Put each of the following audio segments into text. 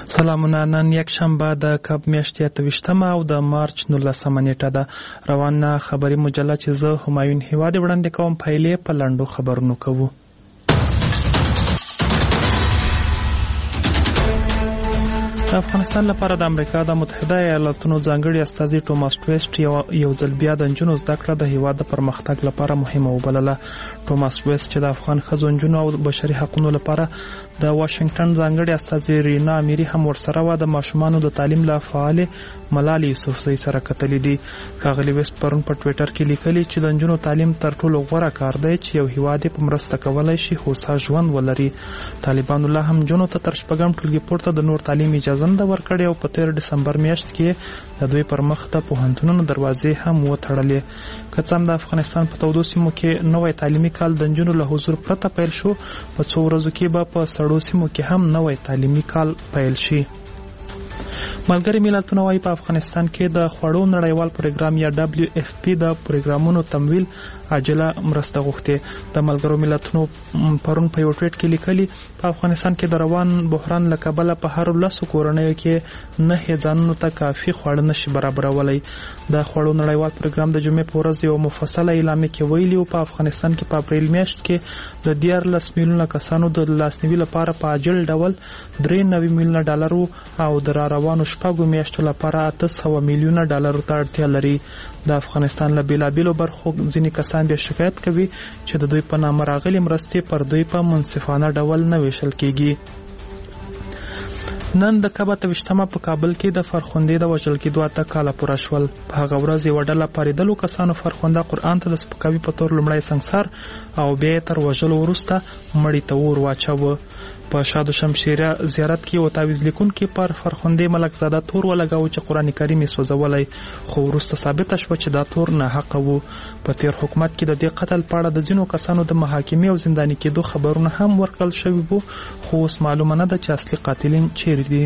سلامونه. نن یک شنبه د کب میاشتې 28 او د مارچ 19 نیټه ده. روانه خبری مجله چې زه همایون هیواد وړاندې کوم پایلې په لنډو خبرونو کوو. د افغانستان لپاره د امریکا د متحده ایالاتونو ځانګړي استازي ټوماس ویسټ یو ځل بیا د نجونو زده کړه د هیواد د پرمختګ لپاره مهمه وبلله. ټوماس ویسټ چې د افغان ښځو نجونو او بشري حقوقو لپاره د واشنگټن ځانګړي استازي رینا امیری هم ورسره و د ماشومانو د تعلیم له فعال ملال یوسفزۍ سره کتلې دي. ښاغلي ویسټ پرون په ټویټر کې لیکلي چې د نجونو تعلیم تر ټولو غوره کار دی چې یو هیواد په مرسته کولای شي هوسا ژوند ولري. طالبانو لا هم نجونو ته تر شپږم ټولګي پورته د نور تعلیم اجازه نه ورکړې او په 13 دسمبر میاشت کې د دوی پر مخ د پوهنتونونو دروازې هم وتړلې. که څه هم د افغانستان په تودو سیمو کې نوی تعلیمي کال د نجونو له حضور پرته پیل شو، په څو ورځو کې به په سړو سیمو کې هم نوی تعلیمي کال پیل شي. ملګري ملتونه وايي په افغانستان کې د خوړو نړیوال پروګرام یا WFP د پروګرامونو تمویل عاجله مرسته غوښتې. د ملګرو ملتونو پرون په یو ټویټ کې لیکلي په افغانستان کې د روان بحران له کبله په هر 10 کورنیو کې 9 ځانونو ته کافي خواړه نشي برابرولای. د خوړو نړیوال پروګرام د جمعې په ورځ یو مفصله اعلامیه کې ویلي او په افغانستان کې په اپریل میاشت کې د 14 میلیونه کسانو د لاسنیوي لپاره په عاجل ډول 93 میلیونه ډالر او د روانو شپږو میاشتو لپاره 800 میلیونه ډالر ته اړتیا لري. د افغانستان له بیلابیلو برخو ځینې کسان بیا شکایت کوي چې د دوی په نامه راغلي مرستې پر دوی په منصفانه ډول نه ویشل کیږي. نن د کبه 28 په کابل کې د فرخندې د وژل کېدو 8 کاله پوره شول. په هغه ورځ یو ډله پاریدلو کسانو فرخنده قرآن ته د سپکاوي په تور لومړی سنګسار او بیا تر وژلو وروسته مړی ته اور واچاوه. په شاد و شمشیره زیارت کې او تعویض لیکونکي پر فرخندې ملک زاده تور ولګاو چې قرآن کریم یې سوځولی، خو وروسته ثابته شوه چې دا تور ناحقه و. په تیر حکومت کې د دې قتل په اړه د ځینو کسانو د محاکمې او زنداني کېدو خبرونه هم ورکړل شوي وو، خو اوس معلومه نه ده چې اصلي قاتلین چیرې دي.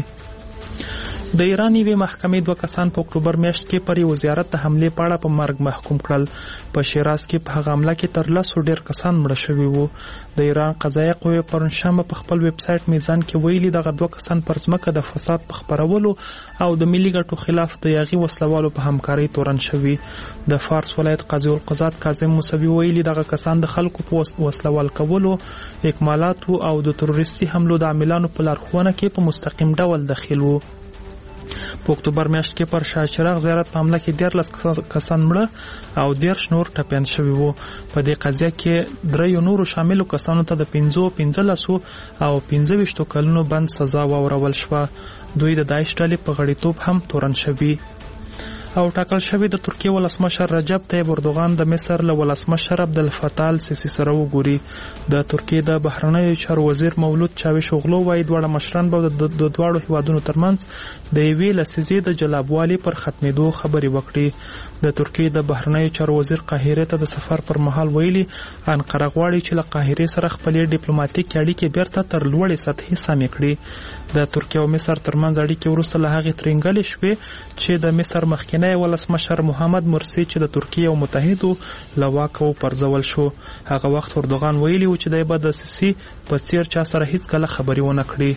د ایران یوې محکمې 2 کسان په اکتوبر میاشت کې پر یو زیارت د حملې په اړه په مرګ محکوم کړل. په شیراز کې په هغه حمله کې تر 10 ډیر کسان مړه شوي وو. د ایران قضایه قوې پرون شنبه په خپل ویب سټ میزان کې ویلي دغه 2 کسان پر ځمکه د فساد په خپرولو او د ملي ګټو خلاف د یاغي وسلوالو په همکارۍ تورن شوي. د فارس ولایت قاضي القضات کاظم موسوي ویلي دغه کسان د خلکو په وسلوال کولو، اکمالاتو او د تروریستي حملو د عاملانو په لارښوونه کې په مستقیم ډول دخیل وو. په اکتوبر میاشت کې پر شاه چراغ زیارت په حمله کې 13 کسان مړه او 13 نور ټپیان شوي وو. په دې قضیه کې 3 نورو شاملو کسانو ته د 15 او 25 کلونو بند سزا واورول شوه. دوی د داعش ډلې په غړیتوب هم تورن شوي او ټاکل شوی د ترکیه ولسمشر رجب طیب اردوغان د مصر له ولسمشر عبدالفتاح السیسی سره وګوري. د ترکیه د بهرنیو چارو وزیر مولود چاوش اوغلو وايي دواړه مشران به د دواړو هیوادونو ترمنځ د یوې لسیزې د جلابوالي پر ختمېدو خبرې وکړي. د ترکیه د بهرنیو چارو وزیر قاهره ته د سفر پر مهال ویلي انقره غواړي چې له قاهره سره خپلې ډیپلوماټیک اړیکې بیرته تر لوړې سطحې سمې کړي. د ترکیه او مصر ترمنځ اړیکې وروسته له هغې ترنګلې شوې چې د مصر مخکینی ولسمشر محمد مرسی چې د ترکیه او متحدو له واکه پرځول شو. هغه وخت اردوغان ویلي و چې دی به د سیسي په څیر چا سره هیڅ کله خبرې ونه کړي.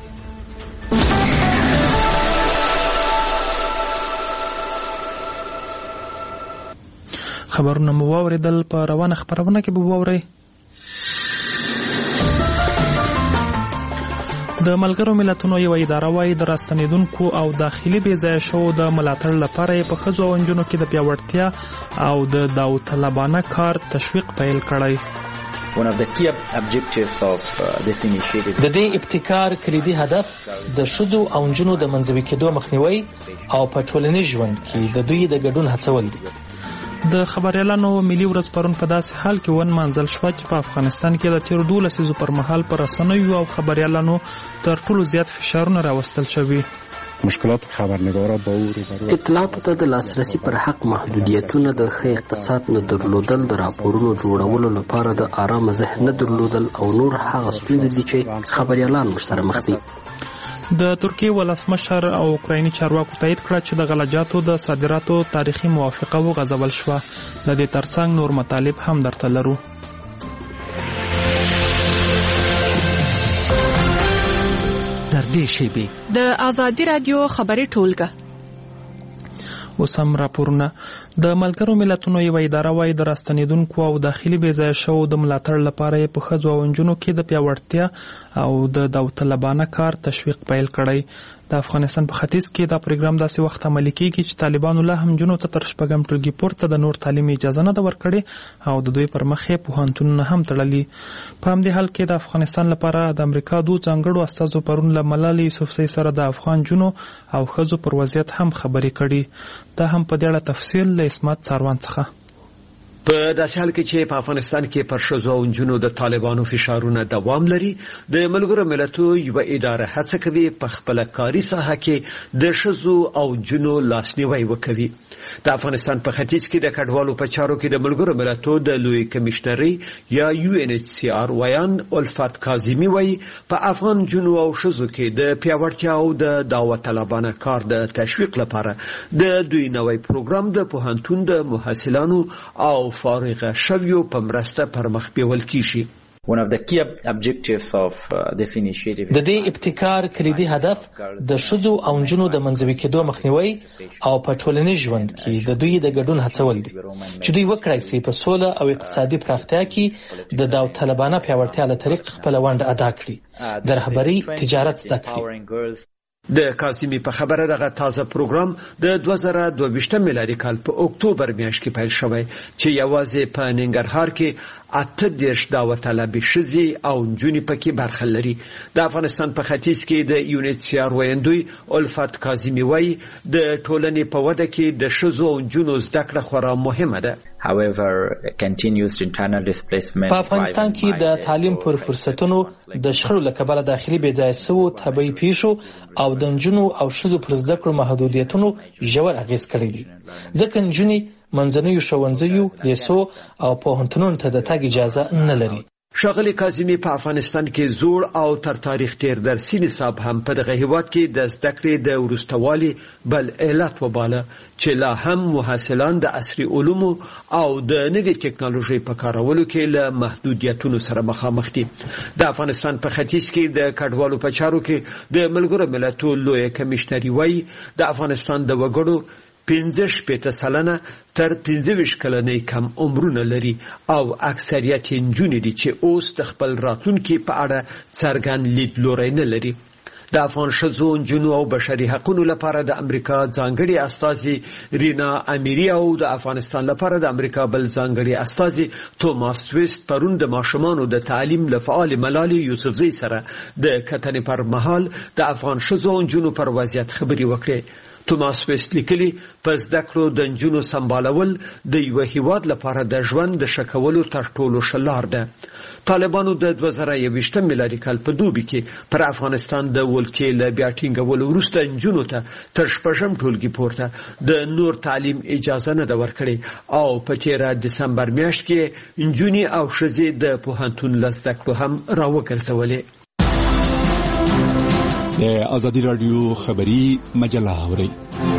خبرونه مو واوریدل. په روانه خبرونه کې به واورئ د ملګرو ملتونو یو اداره وايي د راستنیدونکو او داخلي بې ځایه شوو د ملاتړ لپاره په ښځو او نجونو کې د پیاوړتیا او د داوطلبانه کار تشویق پیل کړی. د دې ابتکار کلیدي هدف د ښځو او نجونو د منځوي کېدو مخنیوي او په ټولنیز ژوند کې د دوی د ګډون هڅول دي. د خبريالانو ملي ورځ پرون په داسې حال کې ونمانځل شوه چې په افغانستان کې د تیر 12 لسیزو پر مهال پر رسنیو او خبريالانو تر ټولو زیات فشارونه راوستل شوي. مشکلات خبرنگارا با او اطلاعاتو ته د لاسرسي پر حق محدودیتونه، د ښه اقتصاد نه درلودل، د راپورونو جوړولو لپاره د آرام ذهن نه درلودل او نور هغه ستونزې دي چې خبريالان ورسره مخ دي. د ترکیه ولسمشر او اوکرایني چارواکو تایید کړه چې د غلجاتو د صادراتو تاریخي موافقه وغځول شوه. د دې ترڅنګ نور مطالب هم درته لرو. تر دې شیبې د آزادي رادیو خبري ټولګه. اوس هم راپورونه. د ملګرو ملتونو یوه اداره وايي د راستنېدونکو او داخلي بېځایه شوو د ملاتړ لپاره یې په ښځو او نجونو کې د پیاوړتیا او د داوطلبانه کار تشویق پیل کړی. د افغانستان په ختیځ کې دا پروګرام داسې وخت عملي کیږي چې طالبانو لا هم نجونو ته تر 6 ټولګي پورته د نور تعلیم اجازه نه ده ورکړې او د دوی پر مخ یې پوهنتونونه هم تړلي. په همدې حال کې د افغانستان لپاره د امریکا 2 ځانګړو استازو پرون له ملالۍ یوسفزۍ سره د افغان نجونو او ښځو پر وضعیت هم خبرې کړي. دا هم په دې اړه تفصیل له اسمت څاروان څخه. په داسې حال کې چې په افغانستان کې پر ښځو او نجونو د طالبانو فشارونه دوام لري، د ملګرو ملتونو یوه اداره هڅه کوي په خپله کاري ساحه کې د ښځو او نجونو لاسنیوی وکوي. د افغانستان په ختیځ کې د کډوالو په چارو کې د ملګرو ملتونو د لوی کمشنري یا UNHCR ویان الفت کاظمي وایي په افغان نجونو او ښځو کې د پیاوړتیا او د داوطلبانه کار د تشویق لپاره د دوی نوی پروګرام د پوهنتون د محصلانو او فارغه شویو په مرسته پر مخ بیول کیږي. د دې ابتکار کلیدي هدف د ښځو او نجونو د منځوي کېدو مخنیوي او په ټولنیز ژوند کې د دوی د ګډون هڅول دي چې دوی وکړای شي په سوله او اقتصادي پراختیا کې د داوطلبانه پیاوړتیا له طریق خپل ونډه ادا کړي، د رهبري تجارت زده کړي. د کاظمي په خبره دغه تازه پروګرام د 2022 میلادي کال په اکتوبر میاشت کې پیل شوی چې یوازې په ننګرهار کې 38 داوطلبې ښځې او نجونې پکې برخه لري. د افغانستان په ختیځ کې د UNHCR ویاندوی الفت کاظمي وایي د ټولنې په وده کې د ښځو او نجونو زده کړه خورا مهمه ده. په افغانستان کې د تعلیم پر فرصتونو د شخړو له کبله داخلي بېځایه شوو طبیعي پیښو او د نجونو او ښځو پر زده کړو محدودیتونو ژور اغېز کړی دی، ځکه نجونې منځنیو ښوونځیو، لیسو او پوهنتونونو ته د تګ اجازه نه لري. ښاغلي کاظمي په افغانستان کې زوړ او تر تاریخ تیر درسي نصاب هم په دغه هیواد کې د زده کړې د وروستوالي بل علت وباله چې لا هم محصلان د عصري علومو او د نوې ټکنالوژۍ په کارولو کې له محدودیتونو سره مخامخ دي. د افغانستان په ختیځ کې د کډوالو په چارو کې د ملګرو ملتونو لوی کمشنري وایي د افغانستان د وګړو 15% تر 25 کلنۍ کم عمرونه لري او اکثریت نجونې دي چې اوس د خپل راتلونکي په اړه څرګند لیدلوری نه لري. د افغان ښځو، نجونو او بشري حقوقو لپاره د امریکا ځانګړي استازي رینا امیری او د افغانستان لپاره د امریکا بل ځانګړي استازي توماس ویست پرون د ماشومانو د تعلیم له فعال ملالۍ یوسفزۍ سره د کتنې پر مهال د افغان ښځو او نجونو پر وضعیت خبرې وکړې. توماس ویست لیکلي په زده کړو د نجونو سمبالول د یو هیواد لپاره د ژوند د ښه کولو تر ټولو ښه لار ده. طالبانو د 2021 میلادي کال په دوبي کې پر افغانستان د ولکې له بیا ټینګولو وروسته نجونو ته تر 6 ټولګي پورته د نور تعلیم اجازه نه ده ورکړې او په 13 دسمبر میاشت کې نجونې او ښځې د پوهنتون له زده کړو هم راوګرځولې. د آزادي رادیو خبري مجله اورئ.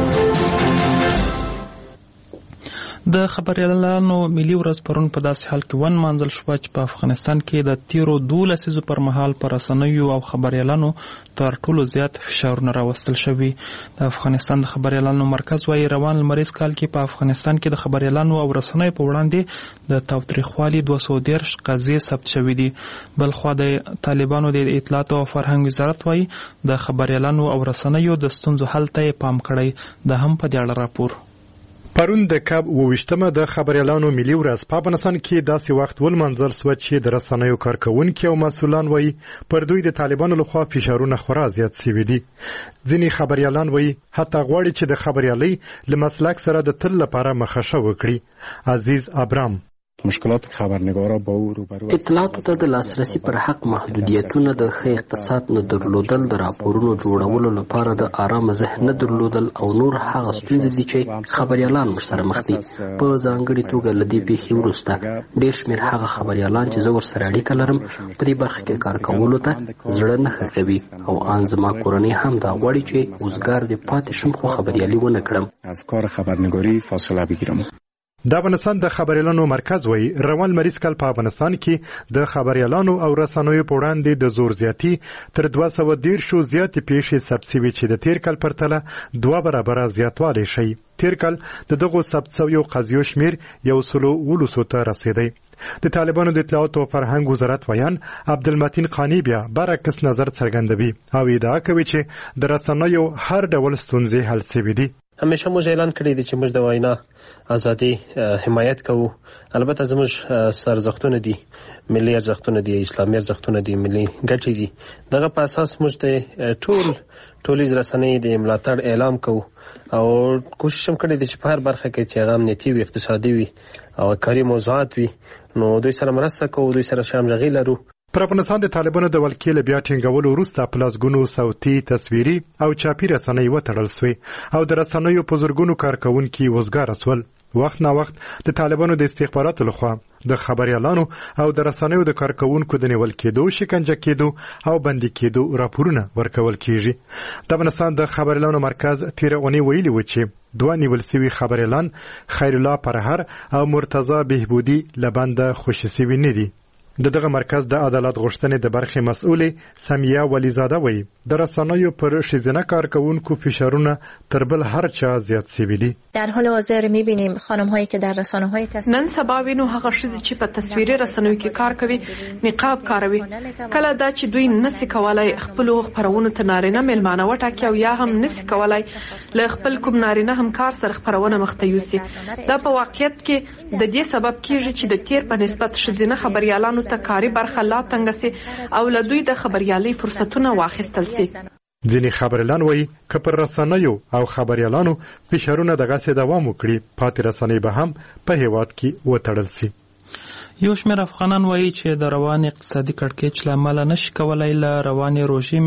د خبریالانو ملي ورځ پرون په داسې حال کې ونمانځل شوه چې په افغانستان کې د تیرو 12 لسیزو پر مهال پر رسنیو او خبریالانو تر ټولو زیات فشارونه راوستل شوي. د افغانستان د خبریالانو مرکز وايي روان لمریز کال کې په افغانستان کې د خبریالانو او رسنیو په وړاندې د تاوتریخوالي 213 قضیې ثبت شوي دي. بلخوا د طالبانو د اطلاعات او فرهنګ وزارت وايي د خبریالانو او رسنیو د ستونزو حل ته پام کړی. د هم په دې اړه راپور. پرون د کب 28مه د خبریالانو ملي ورځ په افغانستان کې داسې وخت ولمانځل شو چې د رسنیو کارکونکي او مسؤلان وایي پر دوی د طالبانو لخوا فشارونه خورا زیات شوي دي. ځینې خبریالان وایي حتی غواړي چې د خبریالۍ له مسلک سره د تل لپاره مخه وکړي. عزیز ابرام مشکلات خبرنگارا با او روبرو اطلاعاتو ته د لاسرسي پر حق محدودیتونه، د ښه اقتصاد نه درلودل، د راپورونو جوړولو لپاره د آرام ذهن نه درلودل او نور هغه ستونزې دي چې خبریالان ورسره مخ دي. په ځانګړې توګه له دې پیښې وروسته ډېر شمېر هغه خبریالان چې زه ورسره اړیکه لرم په دې برخه کې کار کولو ته زړه نه ښه کوي او ان زما کورنۍ هم دا غواړي چې اوزګار دې پاتې شم خو خبریالي ونه کړم. از کار خبرنگاری فاصله بگیرم. د افغانستان د خبريالانو مرکز وایي روان لمریز کال په افغانستان کې د خبريالانو او رسنیو په وړاندې د زور زیاتی تر 210 زیاتې پیښې ثبت شوې چې د تیر کال پرتله 2 برابره زیاتوالی شي. تیر کال د دغو ثبت شویو قضیو شمیر 119 ته رسیدی. د طالبانو د اطلاعات او فرهنګ وزارت ویان عبدالمتین قانی بیا برعکس نظر څرګندوي او ادعا کوي چې د رسنیو هر ډول ستونزې حل شوې دي. همیشه موږ اعلان کړی دی چې موږ د وینا ازادي حمایت کوو. البته زموږ سرزښتونه دي، ملي ارزښتونه دي، اسلامي ارزښتونه دي، ملي ګټې دي. دغه په اساس موږ د ټولیز رسنۍ د ملاتړ اعلان کوو او کوشش هم کړی دی چې په هر برخه کې چې هغه امنیتي وي، اقتصادي وي او کاري موضوعات وي، نو دوی سره مرسته کوو، دوی سره همغږي لرو. پر افغانستان د طالبانو د ولکې له بیا ټینګولو وروسته په لسګونو صوتي، تصویري او چاپي رسنۍ وتړل سوې او د رسنیو په زرګونو کارکوونکي وزګاره سول. وخت نا وخت د طالبانو د استخباراتو لخوا د خبريالانو او د رسنیو د کارکوونکو د نیول کېدو، شکنجه کېدو او بندي کېدو راپورونه ورکول کیږي. د افغانستان د خبريالانو مرکز تیر اونۍ ویلي و چې 2 نیول شوي خبريالان خیر الله پرهر او مرتضی بهبودی لبنده خوشي شوي نه دي. دغه مرکز د عدالت غوښتنې د برخې مسؤلې سمیه ولیزاده وایي د رسنیو پر ښځینه کارکوونکو فشارونه تر بل هر چا زیات شوي دي. در حال حاضر می‌بینیم خانم‌هایی که در رسانه‌های نن سبا وینو هغه ښځې چې په تصویري رسنیو کې کار کوي نقاب کاروي. کله دا چې دوی نسي کولای خپل خبرونه ته نارینه ملمانه وټاکي او یا هم نسي کولای له خپل کوم نارینه همکار سره خبرونه مخته یوسي. دا په واقعیت کې د دې سبب کیږي چې د تیر په نسبت ښځینه خبريالانو ته کاري برخه لا تنګ سي او له دوی د خبريالۍ فرصتونه واخیستل سي. ځینې خبريالان وایي که پر رسنیو او خبريالانو فشارونه دغسې دوام وکړي پاتې رسنۍ به هم په هیواد کې وتړل سي. یو شمېر افغانان وایي چې د روان اقتصادي کړکېچ له امله نشي کولای له روانې روژې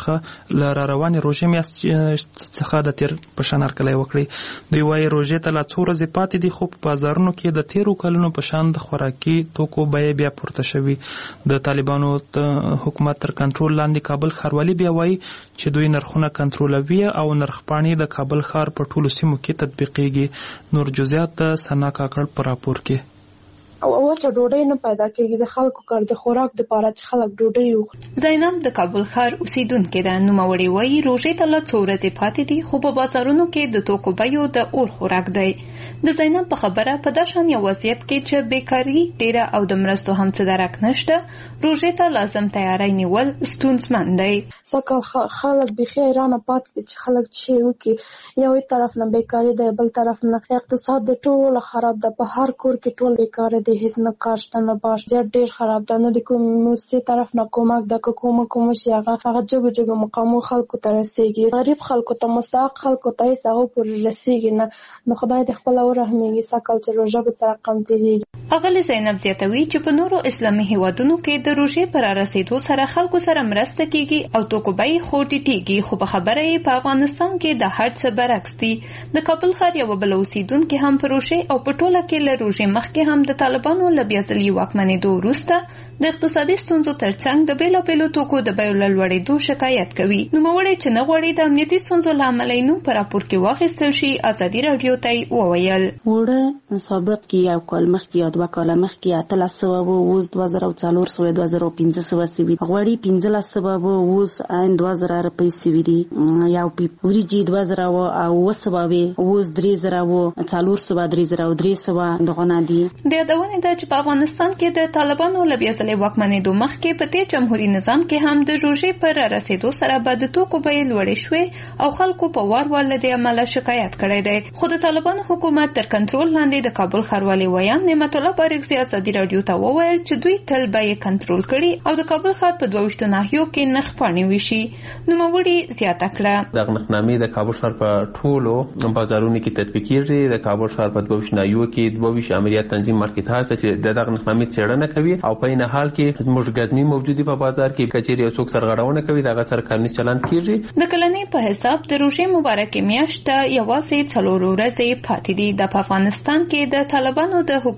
میاشتې څخه د تیر په شان هرکلی وکړي. دوی وایي روژې ته لا څو ورځې پاتې دي، خو په بازارونو کې د تیرو کلونو په شان د خوراکي توکو بیې بیا پورته شوي. د طالبانو حکومت تر کنټرول لاندې کابل ښاروالي بیا وایي چې دوی نرخونه کنټرولوي او نرخپاڼې د کابل ښار په ټولو سیمو کې تطبیقېږي. نور جزئیات د ثنا کاکړ په راپور کې. او چې ډوډۍ نه پیدا کېږي د خلکو کار د خوراک لپاره چې خلک ډوډۍ وخوري. زینب د کابل ښار اوسیدونکې ده. نوموړې وایي روژې ته لا څو ورځې پاتې دي، خو په بازارونو کې د توکو بیو د اور خوراک دی. د زینب په خبره په دا شان یو وضعیت کې چې بیکاري ډیره او د مرستو هم څه درک نشته، روژې ته لازم تیاری نیول ستونزمن دی. سکه خلک بيخي ایران پاتې دي چې خلک شي وکي، یو طرف نه بیکاري ده، بل طرف نه اقتصاد د ټول خراب ده. په هر کور کې ټول بیکار دي، هیڅ نه کار شته، نه باش ډیر خراب ده. نه د کوم سی طرف نه کومک د کوم شي هغه جګو مقامو خلکو ته رسیږي. غریب خلکو ته، مستحق خلکو ته هیڅ هغه پورې رسیږي نه. نو خدای دې خپل ورحمېږي سکه چې روژه به سره کم تیریږي. اغلی زینب زیاتوي چې په نورو اسلامي هیوادونو کې د روژې پر رسیدو سره خلکو سره مرسته کیږي او توکو بیې خو ټیټیږي، خو په خبره یې په افغانستان کې د هر څه برعکس دي. د کابل ښار یو بل اوسیدونکي هم په روژې او په ټوله کې له روژې مخکې هم د طالبانو له بیا ځلي واکمنېدو وروسته د اقتصادي ستونزو ترڅنګ د بېلابېلو توکو د بیو له لوړېدو شکایت کوي. نوموړی چې نه غواړي د امنیتي ستونزو له امله یې نوم په راپور کې واخیستل شي، ازادي راډیو ته یې وویل وړه سابق کې یو کال مخکې یا 2 کاله مخکې 1300 و، اوس 2400 2500 سوي، غوړي 1500 و، اوس 2000 روپۍ سوي دي. یو پیپ وریجې 2000 و او 900 و، اوس 3000 و، 400 3000 او 300 دغه نه دي. د یادونې ده چې په افغانستان کې د طالبانو له بیا ځلي واکمنېدو مخکې په تیر جمهوریت نظام کې هم د روژې پر رسیدو سره به د توکو بیې لوړې شوې او خلکو په وار له دې امله شکایت کړی دی. خو د طالبانو حکومت تر کنټرول لاندې د کابل ښاروالي ویان نعمت الله بارکزي ازادي راډیو ته وویل چې دوی تل بیې کنټرول کړي او د کابل ښار په 22 ناحیو کې نرخپاڼې ویشي. نوموړي زیاته کړه دغه نرخنامې د کابل ښار په ټولو بازارونو کې تطبیقېږي. د کابل ښار په 22 ناحیو کې 22 امریت تنظیم مارکیټ هاوس چې دغه نرخنامې څېړنه کوي او په این حال کې زموږ غزنی موجودي په بازار کې کچېرې یو څوک سرغړونه کوي دغه سره قانوني چلند کیږي. د کلنۍ په حساب د روژې مبارکې میاشت یوازې 4 ورځې پاتې دي. د افغانستان کې د طالبانو د حکومت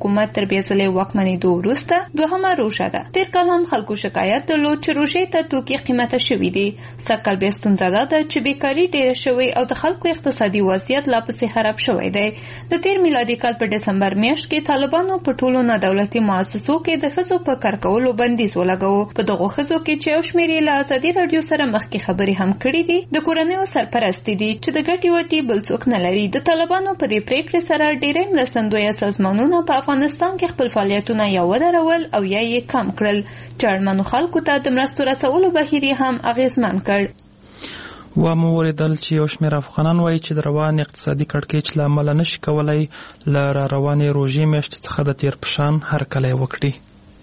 تر بیا ځلې واکمنېدو وروسته دوهمه روژه ده. تېر کال هم خلکو شکایت درلود چې روژې ته توکي قیمته شوي دي. سږکال بیا ستونزه دا ده چې بیکاري ډېره شوې او د خلکو اقتصادي وضعیت لا پسې خراب شوی دی. د تېر میلادي کال په ډسمبر میاشت کې طالبانو په ټولو نادولتي مؤسسو کې د ښځو په کار کولو بندیز ولګاوه. په دغو ښځو کې چې یو شمېر یې له ازادي راډیو سره مخکې خبرې هم کړي دي، د کورنیو سرپرستې دي چې د ګټې وټې بل څوک نه لري. د طالبانو په دې پریکړې سره ډېری مرستندویه سازمانونه په افغانستان کې خپل فعالیتونه یا ودرول او یا یې کم کړل چې اړمنو خلکو ته د مرستو رسولو بهیر یې هم اغېزمن کړ. ومو ولیدل چې یو شمېر افغانان وایي چې د روان اقتصادي کړکېچ له امله نشي کولی له راروانې روژې میاشتې څخه د تېر په شان هرکلی وکړي.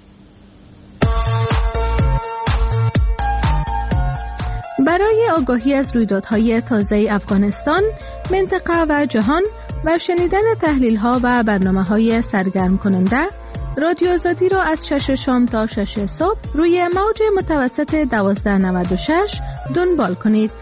برای آگاهی از رویدادهای تازه افغانستان، منطقه و جهان و شنیدن تحلیل‌ها و برنامه‌های سرگرم کننده، رادیو آزادی را از 6 شام تا 6 صبح روی موج متوسط 1296 دنبال کنید.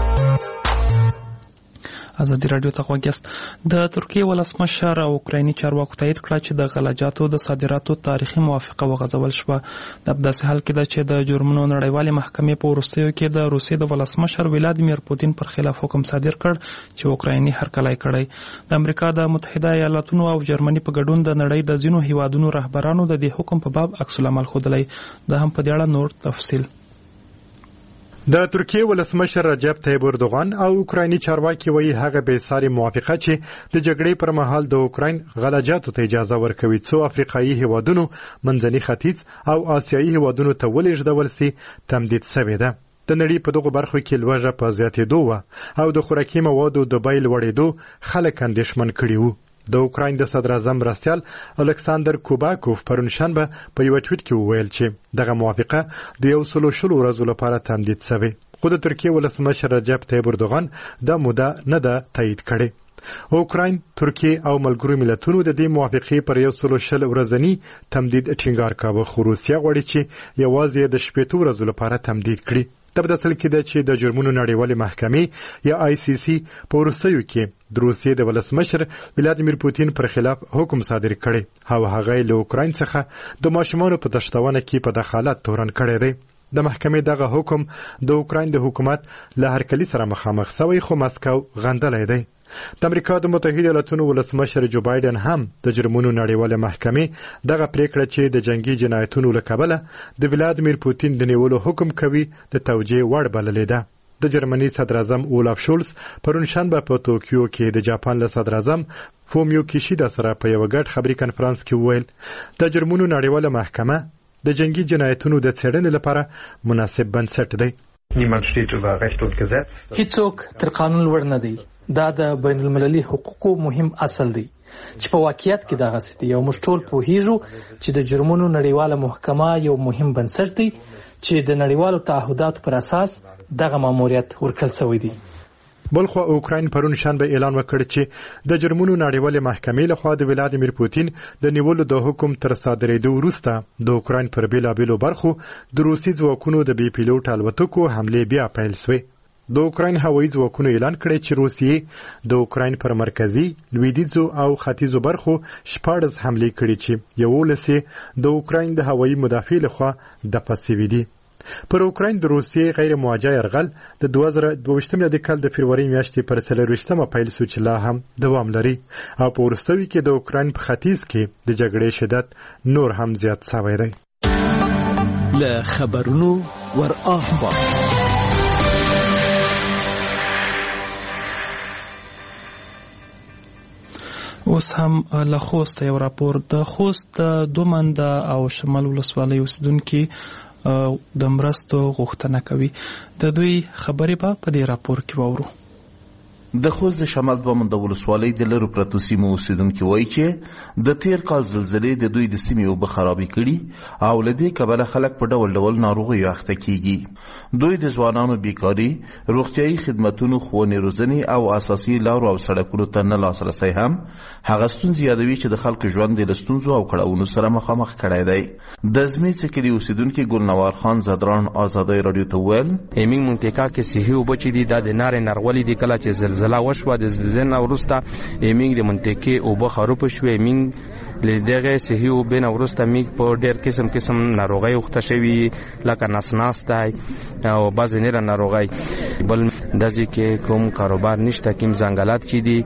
ازادي راډیو ته غوږ یاست. د ترکیې ولسمشر او اوکرایني چارواکو تایید کړه چې د غلجاتو د صادراتو تاریخي موافقه وغځول شوه. دا په داسې حال کې ده چې د جرمونو نړیوالې محکمې په وروستیو کې د روسیې د ولسمشر ولادیمیر پوتین پر خلاف حکم صادر کړ چې اوکرایني هرکلی کړی. د امریکا د متحده ایالاتونو او جرمني په ګډون د نړۍ د ځینو هیوادونو رهبرانو د دې حکم په باب عکس العمل ښودلی. دا هم په دې اړه نور تفصیل. د ترکیې ولسمشر رجب طیب اردوغان او اوکرایني چارواکي وایي هغه بې ساري موافقه چې د جګړې پر مهال د اوکراین غلجاتو ته اجازه ورکوي څو افریقایي هیوادونو، منځني ختیځ او آسیایي هیوادونو ته ولېږدول سي تمدید شوې ده. د نړۍ په دغو برخو کې لوږه په زیاتېدو وه او د خوراکي موادو د بیې لوړېدو خلک اندېښمن کړي وو. د اوکراین د صدر اعظم مرستیال الکساندر کوباکوف پرون شنبه په یو ټویټ کې وویل چې دغه موافقه د 120 ورځو لپاره تمدید شوې، خو د ترکیې ولسمشر رجب طیب اردوغان دا موده نه ده تایید کړې. اوکراین، ترکیه او ملګرو ملتونو د دې موافقې پر 120 ورځنی تمدید ټینګار کاوه، خو روسیه غواړي چې یوازې د 80 ورځو لپاره تمدید کړي. د بدسل کې ده چې د جرمونو نړیوالې محکمې یا ICC په وروستیو کې د روسیې د ولسمشر ولادیمیر پوتین پر خلاف حکم صادر کړي او هغه له اوکراین څخه د ماشومانو په تشتونه کې په دخالت تورن کړی دی. د محکمې دغه حکم د اوکراین د حکومت له هرکلي سره مخامخ شوی، خو مسکو غندلی دی. د امریکا د متحده ایالاتونو ولسمشر جو بایدن هم د جرمونو نړیواله محکمې دغه پریکړه چې د جنگي جنایتونو له کبله د ولادیمیر پوتین د نیولو حکم کوي د توجیه وړ بللې ده. د جرمني صدر اعظم اولاف شولز پرون شنبه په توکیو کې د جاپان له صدر اعظم فومیو کیشیدا سره په یو ګډ خبري کنفرانس کې وویل د جرمونو نړیواله محکمه د جنگي جنایتونو د څېړنې لپاره مناسب بنسټ دی. هیڅوک تر قانون لوړ نه دی. دا د بین المللي حقوقو مهم اصل دی چې په واقعیت کې دغه ستې یو موږ ټول پوهیږو چې د جرمونو نړیواله محکمه یو مهم بنسټ دی چې د نړیوالو تعهداتو پر اساس دغه ماموریت ورکړل شوی دی. بلخو اوکراین پرون شنبه اعلان وکړ چې د جرمونو نړیوالې محکمې لخوا د ولادیمیر پوتین د نیولو د حکم تر صادرېدو وروسته د اوکراین پر بیلابیلو برخو د روسي ځواکونو د بې پیلوټ الوتکو حملې بیا پیل شوې. د اوکراین هوایي ځواکونو اعلان کړی چې روسیې د اوکراین پر مرکزي، لویدیځو او ختیځو برخو 14 حملې کړې چې 11 د اوکراین د هوایي مدافع لخوا دفع شوې دي. پر اوکراین د روسیې غیر موجه یرغل د 2022 کال د فروری میاشتې پر 24 پیل شو چې لا هم دوام لري او په وروستیو کې د اوکراین په ختیځ کې د جګړې شدت نور هم زیات شوی دی. له خبرونو ور اخبار اوس هم له خوست یو راپور. د خوست دومند او شمال ولسوالۍ اوسیدونکي د مرستو غوښتنه کوي. د دوی خبرې به په دې راپور کې واورو. د خوست د شمال دومند ولسوالۍ د لرو پرتو سیمو اوسیدونکي وایي چې د تیر کال زلزلې د دوی د سیمې اوبه خرابې کړي او له دې کبله خلک په ډول ډول ناروغیو اخته کیږي. دوی د ځوانانو بیکاري، روغتیايي خدمتونو، ښوونې روزنې او اساسي لارو او سړکونو ته نه لاسرسی هم هغه ستونزې یادوي چې د خلکو ژوند د ستونزو او کړاوونو سره مخامخ کړی دی. د زمیڅ کلي اوسیدونکي ګلنوار خان زدران ازادۍ راډیو ته وویل همین منطقه کې صحي اوبه چې دي دا د نارې نرولې دي کله چې زلزلې زلزله وشوه. د زلزلې نه وروسته میږ د منطقې اوبه خراب شوې. میږ له دغه صحي اوبه نه وروسته میږ په ډېر قسم ناروغۍ وخته شوي لکه نسناستای او بعضې نوره ناروغۍ. بل داسې کې کوم کاروبار نشته، کوم ځنګلات چې دي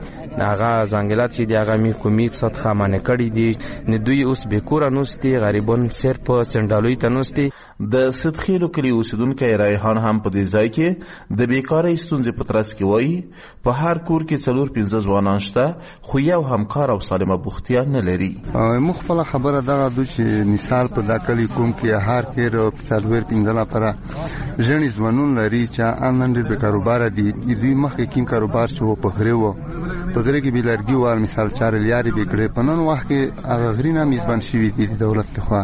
هغه میږ صد خامانه کړي دي. نه دوی اوس بېکوره نوستي، غریبان صرف په سنډالوي ته نوستي. د صدخیلو کلي اوسیدونکی ریحان هم په دې ځای کې د بیکارۍ ستونزې په ترڅ کې وایي په هر کور کې 4-5 ځوانان شته، خو یو همکار او سالمه بوختیا نه لري. موږ خپله خبره دغه ده چې مثال په دا کلي کوم کې هر کې 4-5 لپاره ژڼې ځوانون لري چې نن ډېر بې کاروباره دي. دوی مخکې کوم کاروبار چې و په غرې و په غرې کې بې لرګي وال مثال چارې لیارې بې کړې. په نن وخت کې هغه غرونه میزبان شوي دي د دولت لخوا.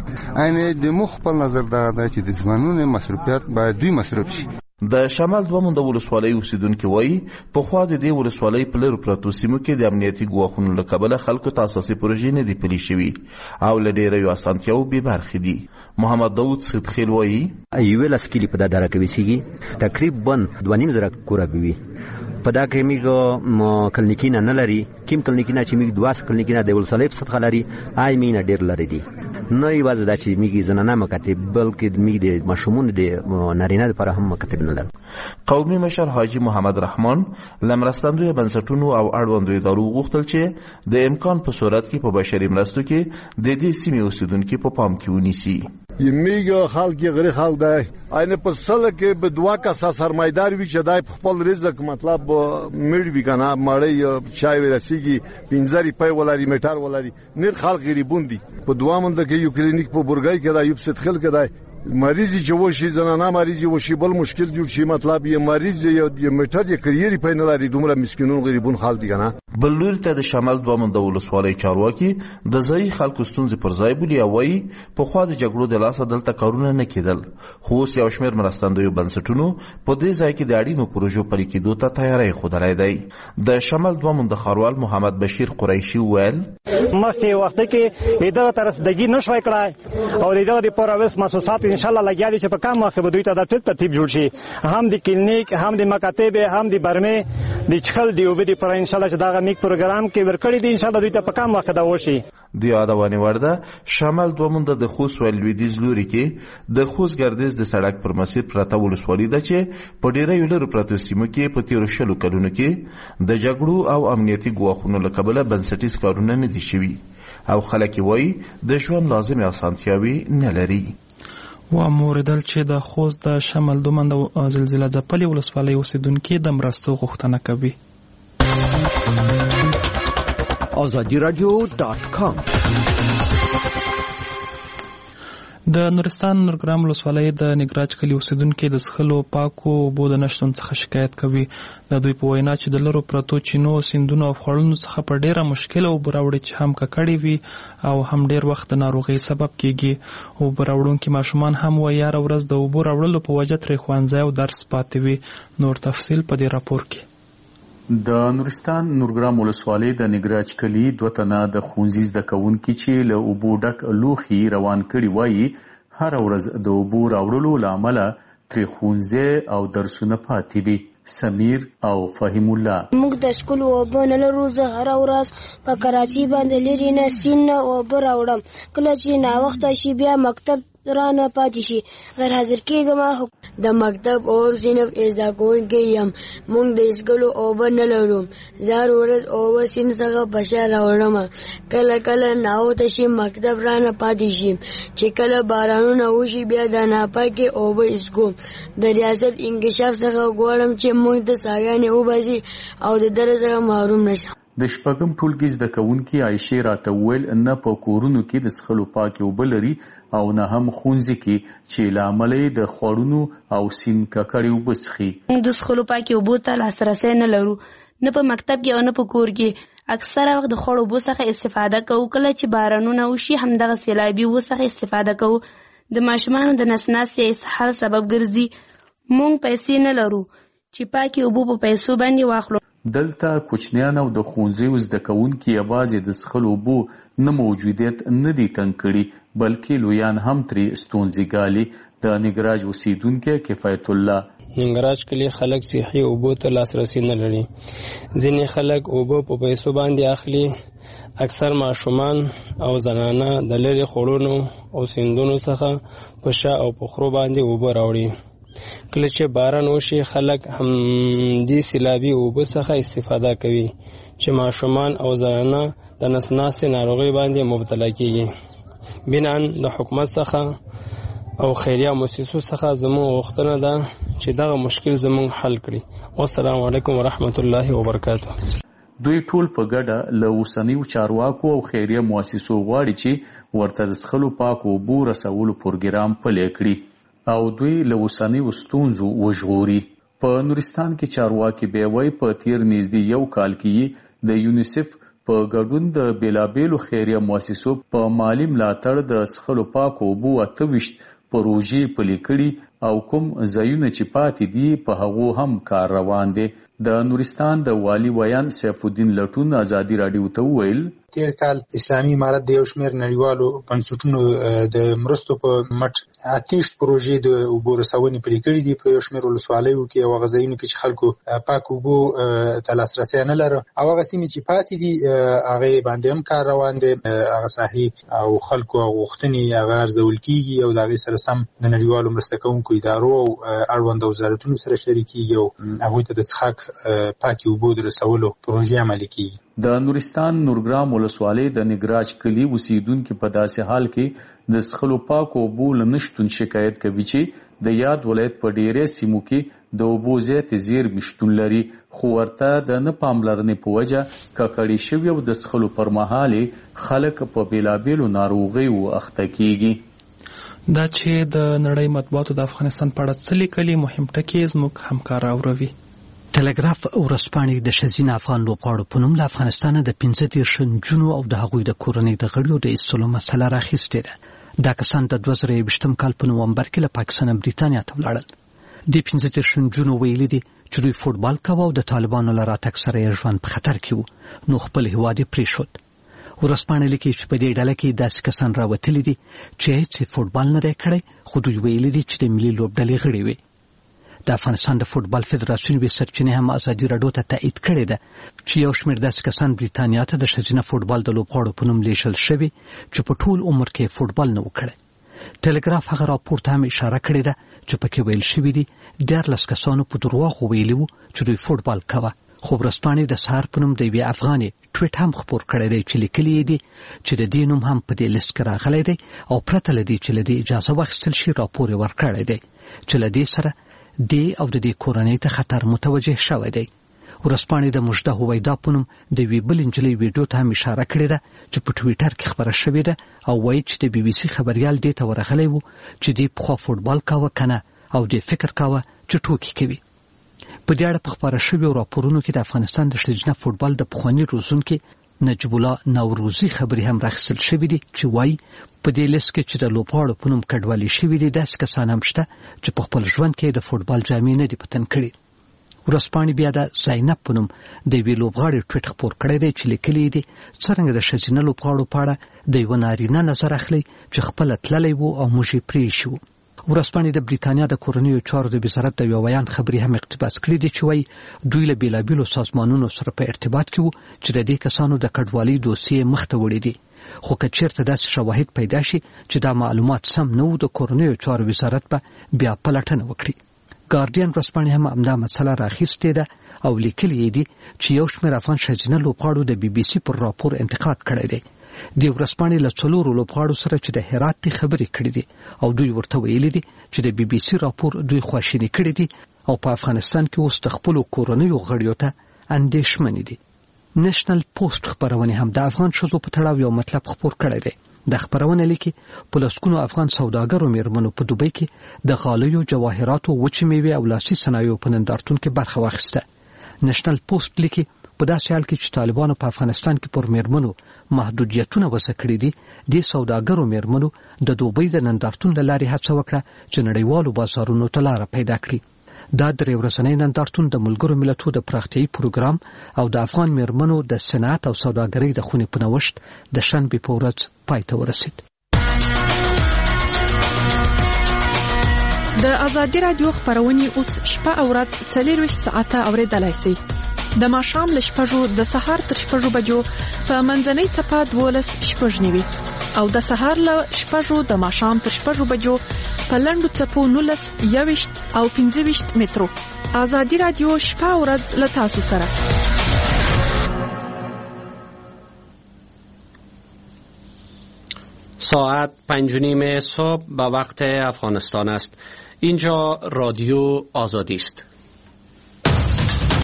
د موږ خپل نظر دغه ده چې د ځوانونو مصروفیت باید دوی مصروف شي. د شمال دوه منده ولسوالۍ اوسیدونکي وایي پخوا د دې ولسوالۍ په لرو پرتو سیمو کې د امنیتي ګواښونو له کبله خلکو ته اساسي پروژې نه دي پلي شوي او له ډېرو اسانتیاوو بې برخې دي. محمد داود صدخیل وایي 11 کلي په دا دره کې وسیږي، تقریبا 2.5 کوره به وي. په دا کې میږ کلینیکونه نه لري. کوم کلینیکونه چې میږ 2 کلینیکونه د ولسوالۍ په سطحه لري آی مینه ډېر لري دي. نه یوازې دا چې میږ زنانه مکاتب بلکې میږ د ماشومانو د نارینه لپاره هم مکاتب نه لري. قومي مشر حاجي محمد رحمان له مرستندویه بنسټونو او اړوندو ادارو غوښتل چې د امکان په صورت کې په بشري مرستو کې د دې سیمې اوسیدونکي په پام کې ونیسي. میږ خلک غری خلک دی اینه په سله کې به 2 کسه سرمایدار وي چې دای خپل رزق مطلب مړ وي کنه مړی چای ورسیږي 15 روپۍ ولري میټر ولري. نیر خلک غریبون دي. په دوه منده کې یو کلینیک په برګای کې دا یو صدخل کې دی مریضی چې وشي زنانه مریضی وشي بل مشکل جوړ شي مطلب یې مریض یو میټر یې کریری په نه لري. دومره مسکینون غریبون خلک دي کنه. بل لوري ته د شمال دوه منده ولسوالۍ چارواکي د ځای خلکو ستونزې پر ځای بولي او وایي پخوا د جګړو د لاسه دلته کارونه نه کېدل، خو اوس یو شمېر مرستندویو بنسټونو په دې ځای کې د اړینو پروژو پلي کېدو ته تیاری ښودلی دی. د شمال دوه منده ښاروال محمد بشیر قریشي وویل مخکې وخت کې دغه ته رسیدګي نه شوی کړی او دغه د پراویس مؤسسات ان شاء الله لګیا دي چې په کم وخت به دوی ته د ټول ترتیب جوړ شي، هم د کلینیک هم د مکاتب هم د برمه د چخل دی او به پر ان شاء الله چې دا میک پروګرام کې ورکړی دي ان شاء الله دوی ته په کم وخت دا وشي. د یادونه ورده شمال دوه منده د خوست ول لویدیځ لوري کې د خوست ګردیز د سړک پر مسیر پرته ولسوالۍ ده چې په ډیرې لرو پرته سیمو کې په تیر شلو کلونو کې د جګړو او امنیتي ګواښونو له کبله بنسټیز کارونه نه دي شوي او خلک وایي د ژوند لازمي اسانتیاوي نه لري. و موردل چې د خوست د شمال دوه منده زلزله ځپلې ولسوالۍ اوسیدونکي د مرستو غوښتنه کوي. azadiradio.com د نورستان نورګرام ولسوالۍ د نګراج کلي اوسیدونکي د څښلو پاکو اوبو د نشتون څخه شکایت کوي. د دوی په وینا چې د لرو پرتو چینو سیندونو او خوړونو څخه په ډیره مشکله اوبه راوړي چې هم ککړې وي او هم ډیر وخت د ناروغۍ سبب کیږي. اوبه راوړونکي ماشومان هم وایي هره ورځ د اوبو راوړلو په وجه ترې ښوونځی او درس پاتې وي. نور تفصیل په دې راپور کې. د نورستان نورګرام ولسوالۍ د نګراج کلي 2 تنه د ښوونځي زده کوونکي چې له اوبو ډک لوښي روان کړي وایي هره ورځ د اوبو راوړلو له امله ترې ښوونځی او درسونه پاتې دي. سمیر او فهیم الله موږ د سکول اوبه نه لرو. زه هره ورځ په کراچۍ باندې لري نه سیند نه اوبه راوړم. کله چې ناوخته شي بیا مکتب رانه پاتې شي غیر حاضر کېږم. د مکتب اور صنف زده کوونکی یم. موږ د سکولو اوبه نه لرو. زه هر ورځ اوبه سیند څخه په شا راوړم. کله کله ناوخته شي مکتب رانه پاتې شي. چې کله بارانونه وشي بیا د ناپاکې اوبه اسکو. د ریاست انکشاف څخه غواړم چې موږ د څاګانې وباسي او د درس څخه محروم نشو. د شپږم ټولګي زده کوونکي عایشې راته وویل نه په کورونو کې د څښلو پاکې اوبه لري او نه هم ښوونځي کې چې له امله یې د خوړونو او سیند ککړې اوبه څښي. د څښلو پاکې اوبو ته لاسرسی نه لرو، نه په مکتب کې او نه په کور کې. اکثره وخت د خوړو اوبو څخه استفاده کوو. کله چې بارانونه وشي همدغه سیلابي اوبو څخه استفاده کوو. د ماشومانو د نس ناستې اسهال سبب ګرځي. موږ پیسې نه لرو چې پاکې اوبو په پیسو باندې واخلو. دلته کوچنیان او د ښوونځیو زده کوونکي یوازې د څښلو اوبو نه موجودیت نه دي تنګ کړي بلکې لویان هم ترې ستونزې ګالي. د نګراج اوسیدونکی کفایت الله ننګرهار کلی خلک صحي اوبو ته لاسرسي نه لري. ځینې خلک اوبه په پیسو باندې اخلي. اکثر ماشومان او زنانه د لرې خوړونو او سیندونو څخه په شا او په خرو باندې اوبه راوړي. کله چې باران وشي خلک هم دې سیلابي اوبه څخه استفاده کوي چې ماشومان او زنانه د نسناسې ناروغۍ باندې مبتلا کیږي. بنان د حکومت څخه او خیریه مؤسسو څخه زموږ غوښتنه ده چې دغه مشکل زموږ حل کړي. والسلام علیکم ورحمت الله وبرکاته. دوی ټول په ګډه له اوسنیو چارواکو او خیریه مؤسسو غواړي چې ورته د څښلو پاکو اوبو رسولو پروګرام پلی کړي او دوی له اوسنیو ستونزو وژغوري. په نورستان کې چارواکي بیا وایي په تیر نږدې یو کال کې د یونیسف په ګډون د بیلابیلو خیریه مؤسسو په مالی ملاتړ د څښلو پاکو اوبو 28 پروژې پلي کړي او کوم ځایونه چې پاتې دي په هغو هم کار روان دی. د نورستان د والی ویان سیف الدین لټون ازادي رادیو ته وویل تیر کال اسلامي امارت د یو شمېر نړیوالو بنسټونو د مرستو په مټ 28 پروژې د اوبو رسونې پلي کړي دي په یو شمېر ولسوالیو کې او هغه ځایونو کې چې خلکو پاک اوبو ته لاسرسی نه لري او هغه سیمې چې پاتې دي هغه باندې هم کار روان دی. هغه ساحې او خلکو غوښتنې هغه ارزول کیږي او د هغې سره سم د نړیوالو مرسته کوونکو ادارو او اړوند وزارتونو سره شریکېږي او هغوی ته د څښاک پاکې اوبو د رسولو پروژې عملي کیږي. د نورستان نورګرام ولسوالۍ د نګراج کلي اوسیدونکو په داسې حال کې د څښلو پاکو اوبو له نشتون شکایت کوي چې د یاد ولایت په ډیرې سیمو کې د اوبو زیاتې زیرمې شتون لري خو ورته د نه پاملرنې په وجه ککړې شوي او د څښلو پر مهال خلک په بیلابیلو ناروغیو اخته کیږي. دا چې د نړۍ مطبوعاتو د افغانستان په اړه څه لیکلي مهم ټکي زموږ همکار اوروي. ټلګراف ورځپاڼې د ښځینه افغان لوبغاړو په نوم له افغانستانه د 15 نجونو او د هغوی د کورنۍ د غړیو د ایستلو مسله راخیستې ده. دا کسان د 2020 کال په نومبر کې له پاکستان برېټانیا ته ولاړل. د 15 نجونو ویلي دي چې دوی فوټبال کاوه او د طالبانو له راتګ سره یې ژوند په خطر کې و نو خپل هیواد یې پرېښود. ورځپاڼې لیکي چې په دې ډله کې داسې کسان راوتلي دي چې هیڅ فوټبال نه دی کړی خو دوی ویلي دي چې د ملي لوبډلې غړي وي. د افغانستان د فوټبال فدراسیون وی سرچینې هم ازادي راډیو ته تایید کړې ده چې یو شمېر داسې کسان برېټانیا ته د ښځینه فوټبال د لوبغاړو په نوم لیږل شوي چې په ټول عمر کې فوټبال نه و کړی. ټلګراف هغه راپور ته هم اشاره کړې ده چې پکې ویل شوي دي 14 کسانو په دروغو ویلي وو چې دوی فوټبال کوه. خو ورځپاڼې د سهار په نوم د یوې افغانې ټویټ هم خپور کړی دی چې لیکلي دي چې د دې نوم هم په دې لیست کې راغلی دی او پرته له دې چې له دې اجازه واخیستل شي راپور یې ورکړی دی چې له دې سره دی او د دې کورنۍ ته خطر متوجه شوی دی. ورځپاڼې د مجده هویدا په نوم د یوې بل نجلۍ ویډیو ته هم اشاره کړې ده چې په ټویټر کې خبره شوې ده او وایي چې د BBC خبریال دې ته ورغلی و چې دی پخوا فوټبال کاوه کنه او دې فکر کاوه چې ټوکې کوي. په دې اړه په خبره شویو راپورونو کې د افغانستان د ښځینه فوټبال د پخواني روزونکي نجیب الله نوروزي خبرې هم راخیستل شوې دي چې وایي په دې لیست کې چې د لوبغاړو په نوم کډوالي شوي دي داسې کسان هم شته چې په خپل ژوند کې د فوټبال جامې نه دي په تن کړي. ورځپاڼې بیا د زینب په نوم د یوې لوبغاړې ټویټ خپور کړی دی چې لیکلي دي څرنګه د ښځینه لوبغاړو په اړه د یوه نارینه نظر اخلي چې خپله تللی و او موږ یې پرېښي وو. ورځپاڼې د برېټانیا د کورنیو چارو د وزارت د یو ویان خبرې هم اقتباس کړي دي چې وایي دوی له بیلابیلو سازمانونو سره په ارتباط کې وو چې د دې کسانو د کډوالۍ دوسیې مخته وړي دي. خو که چېرته داسې شواهد پیدا شي چې دا معلومات سم نه وو د کورنیو چارو وزارت به بیا پلټنه وکړي. ګارډین ورځپاڼې هم همدا مسله راخیستې ده او لیکلي دي چې یو شمېر افغان ښځینه لوبغاړو د BBC پر راپور انتقاد کړی دی. د ورځپاڼې له 4 لوبغاړو سره چې د هرات ته خبرې کړې دي او دوی ورته ویلي دي چې د BBC راپور دوی خواشینی کړی دي او په افغانستان کې اوس د خپل کورنیو غړیو ته اندېښمن دي. نېشنل پوسټ خبرونه هم د افغان ښځو په تړاو یو مطلب خپور کړی دی. د خبرونه لیکي په لسګونو افغان سوداګرو میرمنو په دوبۍ کې د غالیو جواهراتو وچې میوې او لاسي صنایعو په نندارتون کې برخه واخیسته. نېشنل پوسټ لیکي په داسې حال کې چې طالبانو په افغانستان کې پر میرمنو محدودیتونه وضع کړي دي د سوداګرو میرمنو د دوبۍ د نندارتون له لارې هڅه وکړه چې نړیوالو بازارونو ته لاره پیدا کړي. دا درې ورځنی نندارتون د ملګرو ملتونو د پراختیایي پروګرام او د افغان میرمنو د صنعت او سوداګرۍ د خونې په نوښت د شنبې په ورځ پای ته ورسید. د آزادي رادیو خبرونه اوس شپه او ورځ 24 ساعته اوریدلای شئ. د ماښام له 6 د سهار تر 6 بجو په منځنۍ څپه 12:09 او د سهار له 6 د ماښام تر 6 بجو په لنډو څپو 19 او 15 مترو. آزادي رادیو شپه او ورځ له تاسو سره. ساعت 5:30 صبح به وقت افغانستان است. اینجا رادیو آزادی است.